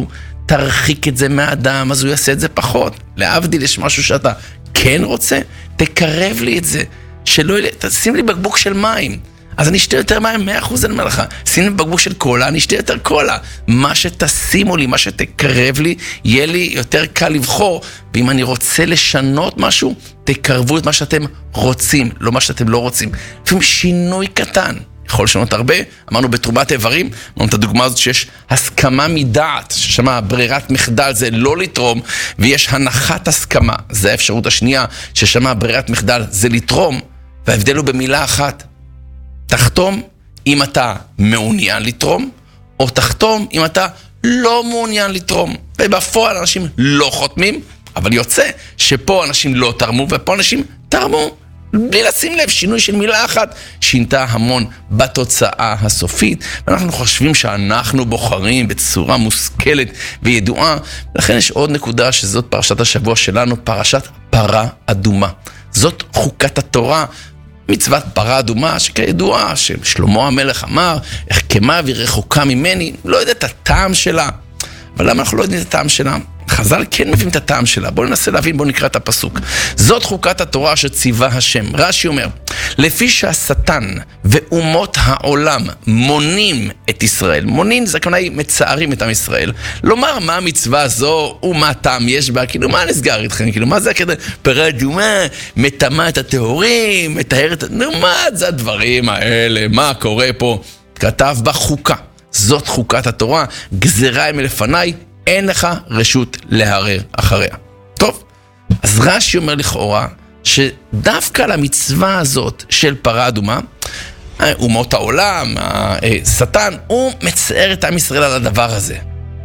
תרחיק את זה מהאדם, אז הוא יעשה את זה פחות. להבדיל, יש משהו שאתה כן רוצה, תקרב לי את זה. תשים לי בקבוק של מים. אז אני אשתה יותר מים, 100% אני אומר לך. שים לי בקבוק של קולה, אני אשתה יותר קולה. מה שתשימו לי, מה שתקרב לי, יהיה לי יותר קל לבחור. ואם אני רוצה לשנות משהו, תקרבו את מה שאתם רוצים, לא מה שאתם לא רוצים. לפעמים שינוי קטן. יכול לשנות הרבה, אמרנו בתרומת איברים, אמרנו את הדוגמה הזאת שיש הסכמה מדעת, ששמה ברירת מחדל זה לא לתרום, ויש הנחת הסכמה, זה האפשרות השנייה, ששמה ברירת מחדל זה לתרום, וההבדל הוא במילה אחת, תחתום אם אתה מעוניין לתרום, או תחתום אם אתה לא מעוניין לתרום, ובפועל אנשים לא חותמים, אבל יוצא שפה אנשים לא תרמו, ופה אנשים תרמו, בלי לשים לב, שינוי של מילה אחת שינתה המון בתוצאה הסופית, ואנחנו חושבים שאנחנו בוחרים בצורה מושכלת וידועה, ולכן יש עוד נקודה שזאת פרשת השבוע שלנו, פרשת פרה אדומה. זאת חוקת התורה, מצוות פרה אדומה, שכידוע ששלמה המלך אמר, החכמה ורחוקה ממני, לא יודע את הטעם שלה, אבל למה אנחנו לא יודעים את הטעם שלה? חז"ל כן מביאים את הטעם שלה. בואו ננסה להבין, בואו נקרא את הפסוק. זאת חוקת התורה שציווה השם. רש"י אומר, לפי שהשטן ואומות העולם מונים את ישראל, מונים זה כמובן מצערים את עם ישראל, לומר מה המצווה הזו ומה טעם יש בה, כאילו מה נסגר איתכם, כאילו מה זה כדי פרה אדומה, מטמא את הטהורים, מטהר את... נו מה זה הדברים האלה, מה קורה פה? כתב בחוקה, זאת חוקת התורה, גזרה היא מלפניי, אין לך רשות להרר אחריה. טוב, אז רש"י אומר לכאורה שדווקא למצווה הזאת של פרה אדומה, אומות העולם, השטן, הוא מצער את עם ישראל על הדבר הזה.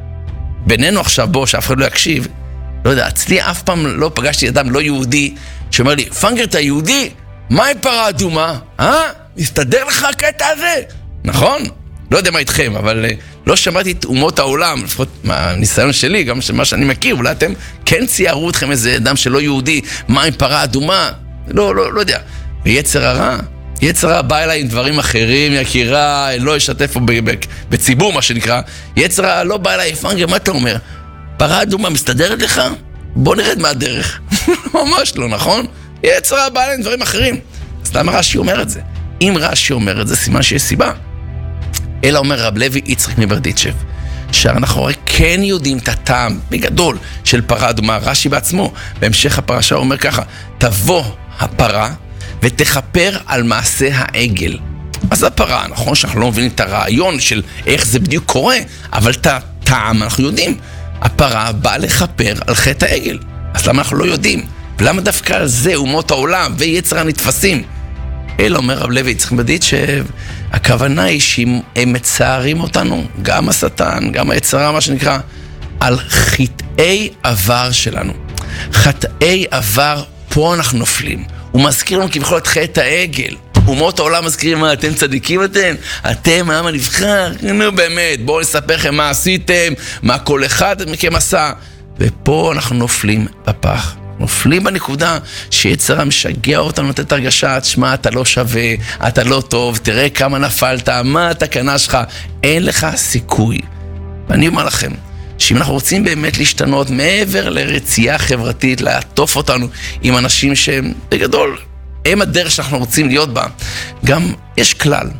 בינינו עכשיו בו, שאף אחד לא יקשיב, לא יודע, אצלי אף פעם לא פגשתי אדם לא יהודי שאומר לי, פנגר אתה יהודי? מהי פרה אדומה? מסתדר לך הקטע הזה? נכון? לא יודע מה איתכם, אבל לא שמעתי את אומות העולם, לפחות מהניסיון שלי, גם מה שאני מכיר, אולי אתם כן ציירו אתכם איזה אדם שלא יהודי, מה עם פרה אדומה? לא יודע. ויצר הרע, יצר הרע בא אליי עם דברים אחרים, יקירה, לא ישתף פה בציבור, מה שנקרא. יצר הרע לא בא אליי, פנגר, מה אתה אומר? פרה אדומה מסתדרת לך? בוא נרד מהדרך. ממש לא, נכון? יצר הרע בא אליי עם דברים אחרים. אז למה רש"י אומר את זה? אם רש"י אומר את זה, סימן שיש סיבה. אלא אומר רב לוי יצחק מברדיצ'ב, שאנחנו הרי כן יודעים את הטעם בגדול של פרה אדומה. רש"י בעצמו, בהמשך הפרשה הוא אומר ככה, תבוא הפרה ותכפר על מעשה העגל. אז הפרה, נכון שאנחנו לא מבינים את הרעיון של איך זה בדיוק קורה, אבל את הטעם אנחנו יודעים. הפרה באה לכפר על חטא העגל. אז למה אנחנו לא יודעים? ולמה דווקא על זה אומות העולם ויצר הנתפסים? אלא אומר רב לוי יצחק מברדיצ'ב, הכוונה היא שהם מצערים אותנו, גם השטן, גם היצר הרע, מה שנקרא, על חטאי עבר שלנו. חטאי עבר, פה אנחנו נופלים. הוא מזכיר לנו כביכול את חטא העגל. אומות העולם מזכירים מה, אתם צדיקים אתם העם הנבחר? נו באמת, בואו נספר לכם מה עשיתם, מה כל אחד מכם עשה. ופה אנחנו נופלים בפח. נופלים בנקודה שיצר משגע אותנו לתת הרגשה, תשמע, אתה לא שווה, אתה לא טוב, תראה כמה נפלת, מה התקנה שלך, אין לך סיכוי. ואני אומר לכם, שאם אנחנו רוצים באמת להשתנות מעבר לרצייה חברתית, לעטוף אותנו עם אנשים שהם בגדול, הם הדרך שאנחנו רוצים להיות בה, גם יש כלל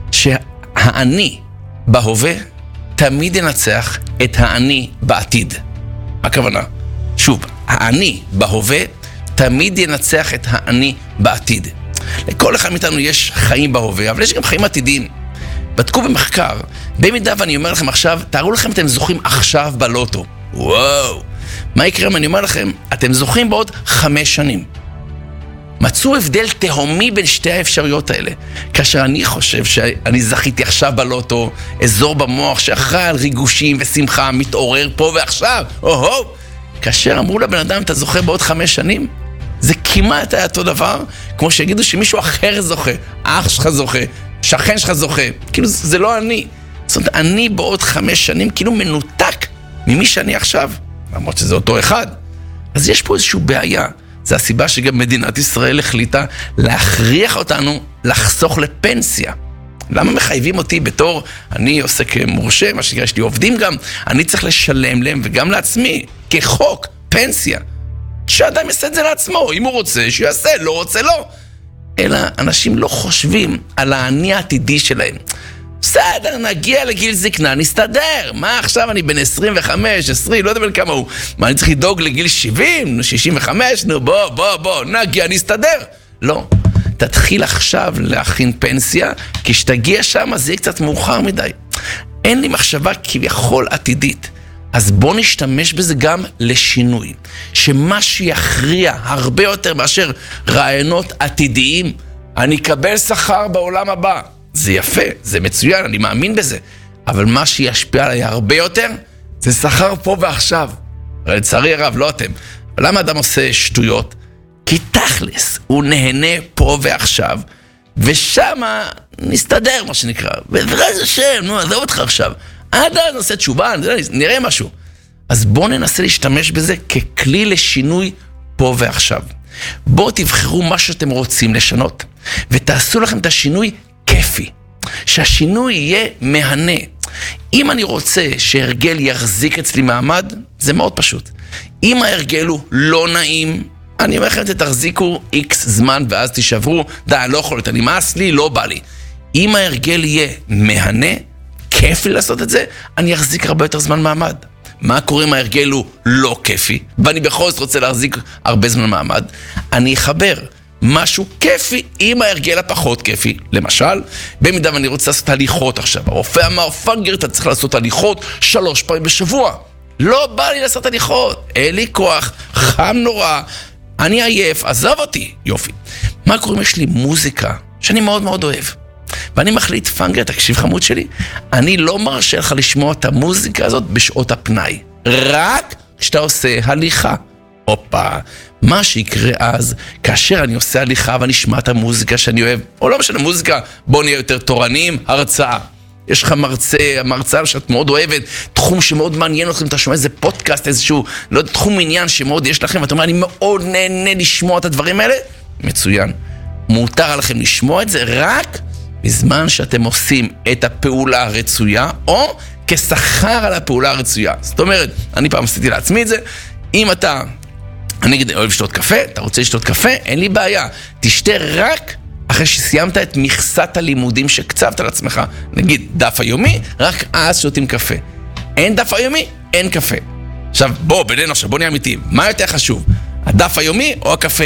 שהאני בהווה תמיד ינצח את האני בעתיד. מה הכוונה? שוב, האני בהווה תמיד ינצח את האני בעתיד. לכל אחד מאיתנו יש חיים בהווה, אבל יש גם חיים עתידיים. בדקו במחקר, במידה ואני אומר לכם עכשיו, תארו לכם אתם זוכים עכשיו בלוטו. וואו! מה יקרה אם אני אומר לכם? אתם זוכים בעוד 5 שנים. מצאו הבדל תהומי בין שתי האפשרויות האלה. כאשר אני חושב שאני זכיתי עכשיו בלוטו, אזור במוח שאחראי על ריגושים ושמחה, מתעורר פה ועכשיו. כאשר אמרו לבן אדם, אתה זוכה בעוד 5 שנים, זה כמעט היה אותו דבר, כמו שיגידו שמישהו אחר זוכה, אח שלך זוכה, שכן שלך זוכה, כאילו זה לא אני. זאת אומרת, אני בעוד 5 שנים כאילו מנותק ממי שאני עכשיו, למרות שזה אותו אחד. אז יש פה איזושהי בעיה. זה הסיבה שגם מדינת ישראל החליטה להכריח אותנו לחסוך לפנסיה. למה מחייבים אותי בתור, אני עוסק מורשה, מה שנקרא, יש לי עובדים גם, אני צריך לשלם להם וגם לעצמי, כחוק, פנסיה. שאדם יעשה את זה לעצמו, אם הוא רוצה, שיעשה, לא רוצה, לא. אלא אנשים לא חושבים על העני העתידי שלהם. בסדר, נגיע לגיל זקנה, נסתדר. מה עכשיו אני בן 25, 20, לא יודע בין כמה הוא. מה, אני צריך לדאוג לגיל 70, 65, נו בוא, נגיע, נסתדר. לא. תתחיל עכשיו להכין פנסיה, כי שתגיע שם זה יהיה קצת מאוחר מדי. אין לי מחשבה כביכול עתידית. אז בוא נשתמש בזה גם לשינוי. שמה שיכריע הרבה יותר מאשר רעיונות עתידיים, אני אקבל שכר בעולם הבא. זה יפה, זה מצוין, אני מאמין בזה. אבל מה שישפיע עליי הרבה יותר, זה שכר פה ועכשיו. לצערי הרב, לא אתם. למה אדם עושה שטויות? כי תכלס, הוא נהנה פה ועכשיו, ושמה נסתדר, מה שנקרא. בעזרת השם, נו, עזוב אותך עכשיו. עד אז נעשה תשובה, נראה משהו. אז בואו ננסה להשתמש בזה ככלי לשינוי פה ועכשיו. בואו תבחרו מה שאתם רוצים לשנות, ותעשו לכם את השינוי כיפי. שהשינוי יהיה מהנה. אם אני רוצה שהרגל יחזיק אצלי מעמד, זה מאוד פשוט. אם ההרגל הוא לא נעים, אני אומר לכם, תחזיקו איקס זמן ואז תשברו, די, אני לא יכול, אני מאס לי, לא בא לי. אם ההרגל יהיה מהנה, כיף לי לעשות את זה, אני אחזיק הרבה יותר זמן מעמד. מה קורה אם ההרגל הוא לא כיפי, ואני בכל זאת רוצה להחזיק הרבה זמן מעמד? אני אחבר משהו כיפי עם ההרגל הפחות כיפי. למשל, במידה ואני רוצה לעשות הליכות עכשיו, הרופא אמר, פאנגר, אתה צריך לעשות הליכות 3 פעמים בשבוע. לא בא לי לעשות הליכות, אין לי כוח, חם נורא, אני עייף, עזב אותי. יופי. מה קורה אם יש לי מוזיקה שאני מאוד מאוד אוהב? ואני מחליט, פאנגר, תקשיב חמוד שלי, אני לא מרשה לך לשמוע את המוזיקה הזאת בשעות הפנאי. רק כשאתה עושה הליכה. אופה, מה שיקרה אז, כאשר אני עושה הליכה ואני אשמע את המוזיקה שאני אוהב, או לא משנה מוזיקה, בוא נהיה יותר תורניים, הרצאה. יש לך מרצה שאת מאוד אוהבת, תחום שמאוד מעניין אתכם, אתה שומע איזה פודקאסט, איזשהו, לא יודע, תחום עניין שמאוד יש לכם, ואתה אומר, אני מאוד נהנה לשמוע את הדברים האלה. מצוין. מותר עליכם לשמוע את זה רק בזמן שאתם עושים את הפעולה הרצויה, או כשכר על הפעולה הרצויה. זאת אומרת, אני פעם עשיתי לעצמי את זה, אם אתה, אני אוהב לשתות קפה, אתה רוצה לשתות קפה, אין לי בעיה. תשתה רק אחרי שסיימת את מכסת הלימודים שקצבת על עצמך. נגיד, דף היומי, רק אז שותים קפה. אין דף היומי, אין קפה. עכשיו, בינינו עכשיו, בוא נהיה אמיתיים. מה יותר חשוב? הדף היומי או הקפה?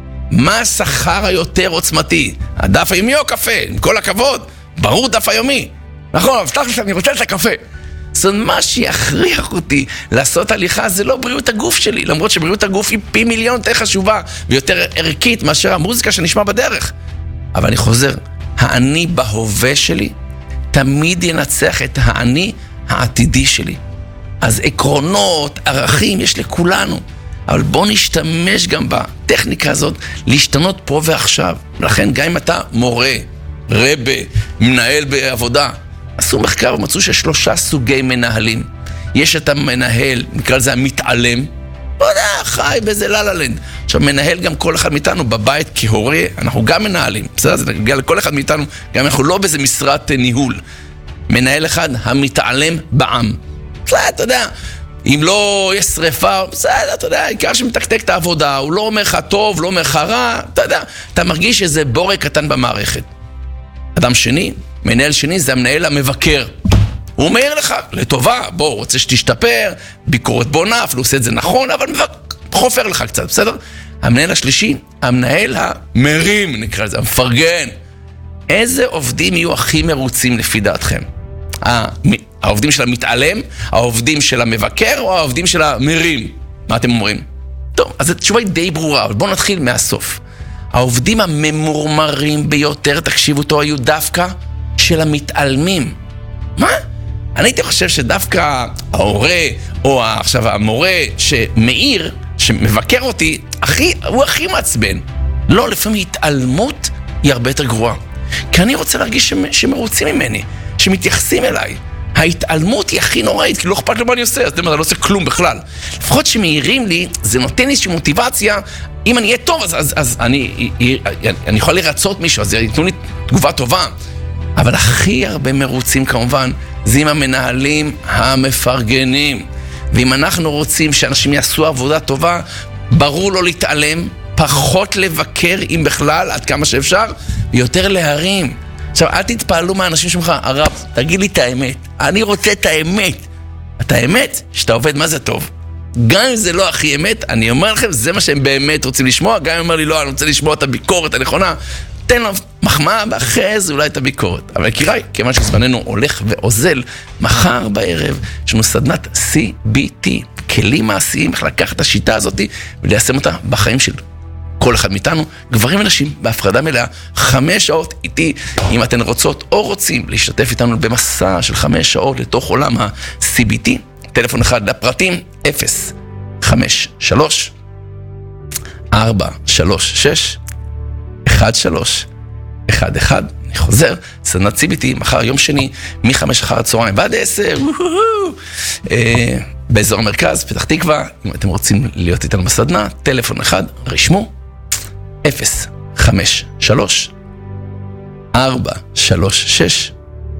מה השכר היותר עוצמתי? הדף היומי או הקפה? עם כל הכבוד, ברור דף היומי. נכון, הבטח לי שאני רוצה את הקפה. זאת אומרת, מה שיכריח אותי לעשות הליכה זה לא בריאות הגוף שלי, למרות שבריאות הגוף היא פי מיליון יותר חשובה ויותר ערכית מאשר המוזיקה שנשמע בדרך. אבל אני חוזר, האני בהווה שלי תמיד ינצח את האני העתידי שלי. אז עקרונות, ערכים יש לכולנו, אבל בוא נשתמש גם בטכניקה הזאת להשתנות פה ועכשיו. לכן גם אם אתה מורה, רבה, מנהל בעבודה, עשו מחקר ומצאו ש3 סוגי מנהלים. יש את המנהל, נקרא לזה המתעלם, לא יודע, חי באיזה לללנד. עכשיו, מנהל גם כל אחד מאיתנו בבית כהורה, אנחנו גם מנהלים. בסדר, זה נגיע לכל אחד מאיתנו, גם אנחנו לא באיזה משרת ניהול. מנהל אחד, המתעלם בעם. בסדר, אתה יודע, אם לא יש שריפה, בסדר, אתה יודע, העיקר שמתקתק את העבודה, הוא לא אומר לך טוב, לא אומר לך רע, אתה יודע, אתה מרגיש איזה בורק קטן במערכת. אדם שני, מנהל שני, זה המנהל המבקר. הוא אומר לך, לטובה, בוא, רוצה שתשתפר, ביקורת בונה, אפילו עושה את זה נכון, אבל חופר לך קצת, בסדר? המנהל השלישי, המנהל המרים, נקרא לזה, המפרגן. איזה עובדים יהיו הכי מרוצים לפי דעתכם? העובדים של המתעלם, העובדים של המבקר, או העובדים של המרים? מה אתם אומרים? טוב, אז התשובה היא די ברורה, אבל בואו נתחיל מהסוף. העובדים הממורמרים ביותר, תקשיבו אותו, היו דווקא של המתעלמים. מה? אני הייתי חושב שדווקא ההורה, או עכשיו המורה שמאיר, שמבקר אותי, הוא הכי מעצבן. לא, לפעמים התעלמות היא הרבה יותר גרועה. כי אני רוצה להרגיש שמרוצים ממני, שמתייחסים אליי. ההתעלמות היא הכי נוראית, כי לא אכפת לו מה אני עושה, אז אני לא עושה כלום בכלל. לפחות שמאירים לי, זה נותן לי איזושהי מוטיבציה, אם אני אהיה טוב, אז אני יכול לרצות מישהו, אז ייתנו לי תגובה טובה. אבל הכי הרבה מרוצים כמובן זה עם המנהלים המפרגנים. ואם אנחנו רוצים שאנשים יעשו עבודה טובה, ברור לא להתעלם, פחות לבקר אם בכלל, עד כמה שאפשר, ויותר להרים. עכשיו, אל תתפעלו מהאנשים שלך, הרב, תגיד לי את האמת. אני רוצה את האמת. את האמת, שאתה עובד מה זה טוב. גם אם זה לא הכי אמת, אני אומר לכם, זה מה שהם באמת רוצים לשמוע. גם אם אומר לי, לא, אני רוצה לשמוע את הביקורת הנכונה, תן לו מחמאה, ואחרי זה אולי את הביקורת. אבל יקיריי, כיוון שזמננו הולך ועוזל, מחר בערב יש לנו סדנת CBT, כלים מעשיים, איך לקחת את השיטה הזאת וליישם אותה בחיים של כל אחד מאיתנו, גברים ונשים, בהפרדה מלאה, 5 שעות איתי. אם אתן רוצות או רוצים להשתתף איתנו במסע של 5 שעות לתוך עולם ה-CBT, טלפון אחד לפרטים, 053 436 1311. אני חוזר, סדנת CBT, מחר יום שני, מ-5 אחר הצהריים ועד 10, באזור המרכז, פתח תקווה. אם אתם רוצים להיות איתנו בסדנה, טלפון אחד, רשמו, 053 436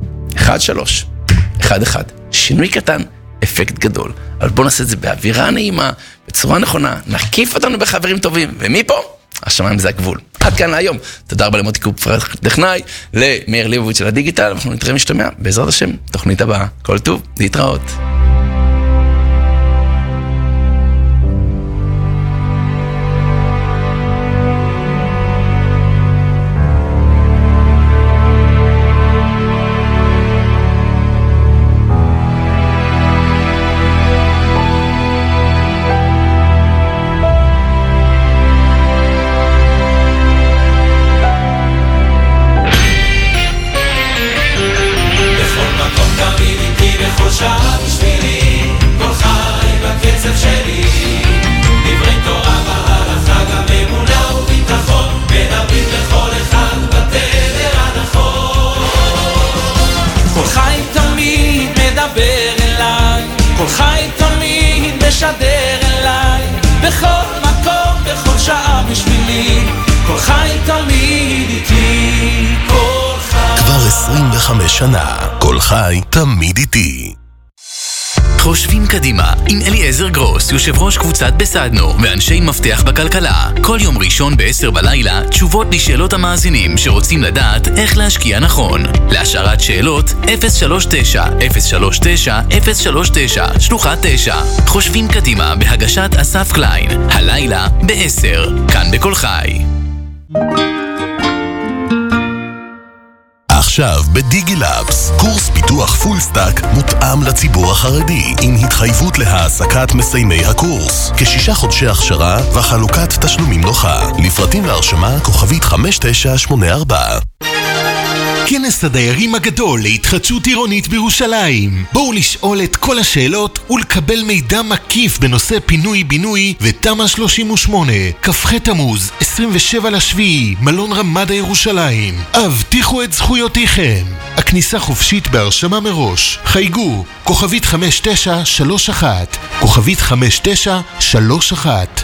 1311. שינוי קטן, אפקט גדול. אבל בואו נעשה את זה באווירה נעימה, בצורה נכונה, נקיף אותנו בחברים טובים, ומפה, השמיים זה הגבול. עד כאן להיום. תודה רבה למוטי קופר טכנאי, למאיר ליבוביץ' של הדיגיטל, אנחנו נתראה משתמע, בעזרת השם, תוכנית הבאה. כל טוב, להתראות.
שנה, כל חי תמיד איתי.
חושבים קדימה עם אליעזר גרוס, יושב ראש קבוצת בסדנו ואנשי מפתח בכלכלה. כל יום ראשון ב-10 בלילה, תשובות לשאלות המאזינים שרוצים לדעת איך להשקיע נכון. להשארת שאלות 039-039-039 שלוחה 9. חושבים קדימה בהגשת אסף קליין, הלילה ב-10, כאן בכל חי.
עכשיו בדיגילאבס, קורס פיתוח פול סטאק מותאם לציבור החרדי, עם התחייבות להעסקת מסיימי הקורס, כ6 חודשי הכשרה וחלוקת תשלומים נוחה. לפרטים להרשמה כוכבית 5984.
כנס הדיירים הגדול להתחדשות עירונית בירושלים. בואו לשאול את כל השאלות ולקבל מידע מקיף בנושא פינוי-בינוי ותמ"א 38. כ"ח תמוז, 27/7, מלון רמדה ירושלים. הבטיחו את זכויותיכם. הכניסה חופשית בהרשמה מראש. חייגו, כוכבית 5931, כוכבית 5931.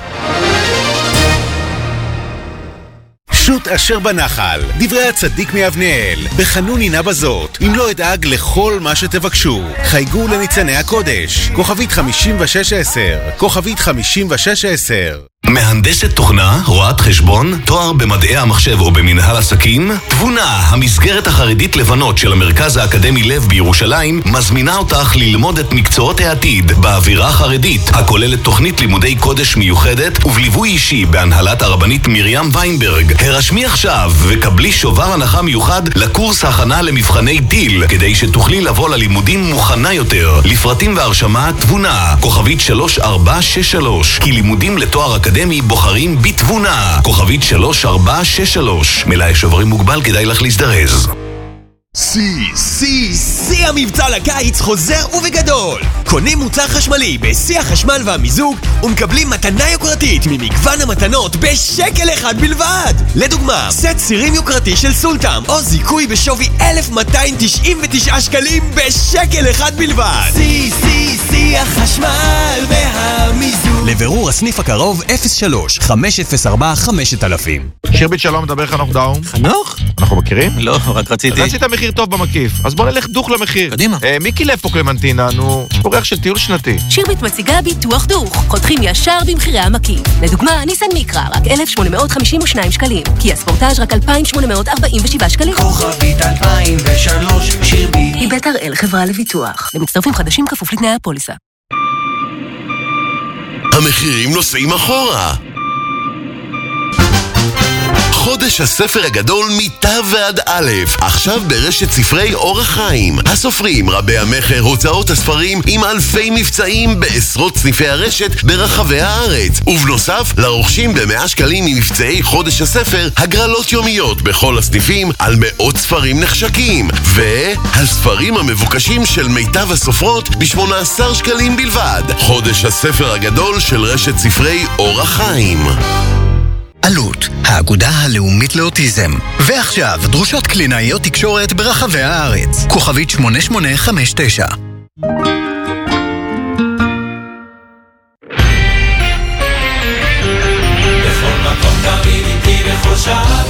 שוט אשר בנחל, דברי הצדיק מאבנאל, בחנון הנה בזאת, אם לא אדאג לכל מה שתבקשו. חייגו לניצני הקודש, כוכבית 5610, כוכבית 5610.
מהנדסת תוכנה, רואת חשבון, תואר במדעי המחשב או במנהל עסקים? תבונה, המסגרת החרדית לבנות של המרכז האקדמי לב בירושלים, מזמינה אותך ללמוד את מקצועות העתיד באווירה חרדית, הכוללת תוכנית לימודי קודש מיוחדת ובליווי אישי בהנהלת הרבנית מרים ויינברג. הרשמי עכשיו וקבלי שובר הנחה מיוחד לקורס הכנה למבחני טיל, כדי שתוכלי לבוא ללימודים מוכנה יותר. לפרטים והרשמה, תבונה, כוכבית 3463, כי לימודים לתואר אקדמי בוחרים בתבונה, כוכבית 3463. מלאי שוברים מוגבל, כדאי לך להזדרז.
שיא המבצע לקיץ חוזר ובגדול. קונים מוצר חשמלי בשיא החשמל והמיזוג ומקבלים מתנה יוקרתית ממגוון המתנות ב1 בלבד. לדוגמה, סט סירים יוקרתי של סולטם או זיכוי בשווי 1,299 שקלים ב1 בלבד. שיא החשמל והמיזוג. לבירור הסניף הקרוב 03-504-5000.
שירביט שלום, מדבר חנוך דאום.
חנוך?
אנחנו מכירים?
לא, רק רציתי...
רצית מחיר טוב במקיף, אז בוא נלך דוך למחיר.
קדימה.
מיקי לב פה קלמנטינה, נו, יש פה ריח של טיול שנתי.
שירביט מציגה ביטוח דוך, חותכים ישר במחירי המקיף. לדוגמה, ניסן מיקרה, רק 1,852 שקלים. קיה ספורטאז' רק 2,847 שקלים.
כוכבית 2003, שירביט.
היא בית הראל חברה לביטוח. למצטרפים חדשים כפוף לתנאי הפוליסה.
המחירים נוסעים אחורה. חודש הספר הגדול מתא ועד א', עכשיו ברשת ספרי אור החיים. הסופרים, רבי המחר, הוצאות הספרים עם אלפי מבצעים בעשרות סניפי הרשת ברחבי הארץ. ובנוסף, לרוכשים ב100 שקלים ממבצעי חודש הספר, הגרלות יומיות בכל הסניפים על מאות ספרים נחשקים. והספרים המבוקשים של מיטב הסופרות ב18 שקלים בלבד. חודש הספר הגדול של רשת ספרי אור החיים.
עלות, האגודה הלאומית לאוטיזם. ועכשיו, דרושות קלינאיות תקשורת ברחבי הארץ. כוכבית 8859.
בכל מקום תמיד איתי בכל שעה